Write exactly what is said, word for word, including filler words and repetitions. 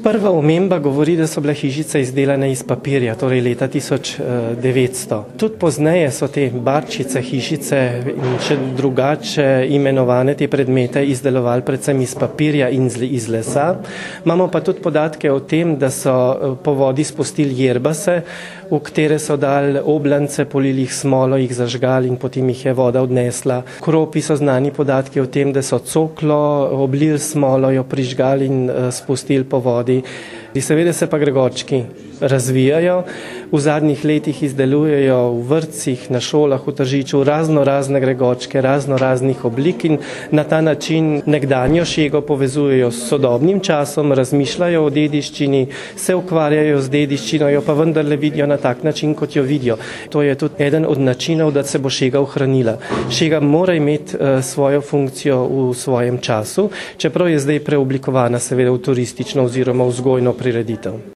Prva omemba govori, da so bile hišice izdelane iz papirja, torej leta tisoč devetsto. Tudi pozneje so te barčice, hišice in še drugače imenovane te predmete izdelovali predvsem iz papirja in iz lesa. Imamo pa tudi podatke o tem, da so po vodi spustili jerbase, v katere so dali oblance, polili jih smolo, jih zažgali in potem jih je voda odnesla. V Kropi so znani podatki o tem, da so coklo oblili smolo, jo prižgali in spustili po vodi. Seveda se pa gregorčki razvijajo, v zadnjih letih izdelujejo v vrtcih, na šolah, v Tržiču razno razne gregorčke, razno raznih oblik in na ta način nekdanjo šego povezujejo s sodobnim časom, razmišljajo o dediščini, se ukvarjajo z dediščino, jo pa vendarle vidijo na tak način, kot jo vidijo. To je tudi eden od načinov, da se bo šega ohranila. Šega mora imeti uh, svojo funkcijo v svojem času, čeprav je zdaj preoblikovana seveda v turistično oziroma vzgojno prireditev.